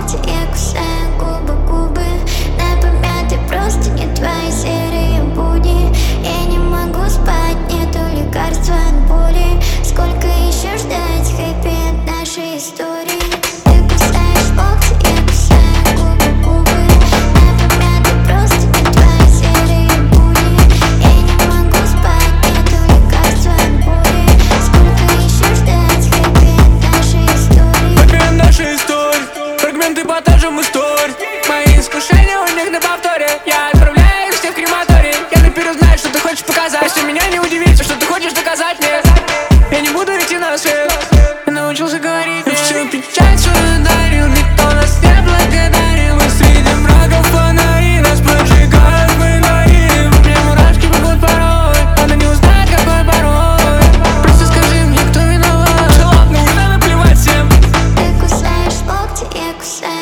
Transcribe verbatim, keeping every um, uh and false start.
локти, я кусаю губы, губы. На помятой просто не твои серые будни. Я не могу спать, нету лекарства от боли. Сколько еще ждать хэппи-энд нашей истории? Ты кусаешь локти, я кусаю губы, губы. На помятой просто не твои серые будни. Я не могу спать, нету лекарства от боли. Сколько еще ждать хэппи-энд нашей истории? Хэппи-энд нашей истории, фрагменты эпатажем историй. Мои искушения у них на повторе. Я отправляю их всех в крематорий. Я наперед знаю, что ты хочешь показать. Если меня не удивить, что ты хочешь доказать мне, я не буду идти на свет. Я научился говорить, я всю печать свою дарил. Никто нас не благодарил. Мы среди мраков фонари, нас поджигают, мы горим. Мне мурашки бегут порой, она не узнает, какой пароль. Просто скажи мне, кто виноват. Да ладно, уже наплевать всем. Ты кусаешь локти, я кусаю